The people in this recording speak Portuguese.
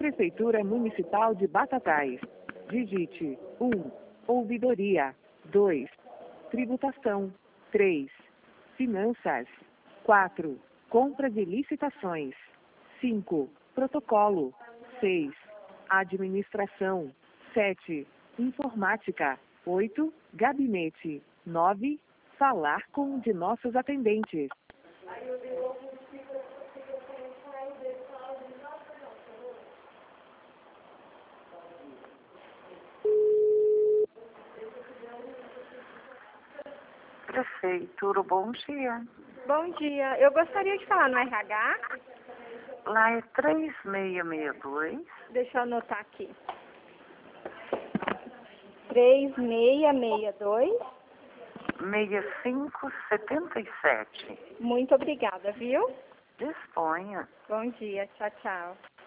Prefeitura Municipal de Batatais. Digite 1. Ouvidoria. 2. Tributação. 3. Finanças. 4. Compra de licitações. 5. Protocolo. 6. Administração. 7. Informática. 8. Gabinete. 9. Falar com um de nossos atendentes. Prefeitura, bom dia. Bom dia. Eu gostaria de falar no RH. Lá é 3662. Deixa eu anotar aqui. 3662. 6577. Muito obrigada, viu? Disponha. Bom dia. Tchau, tchau.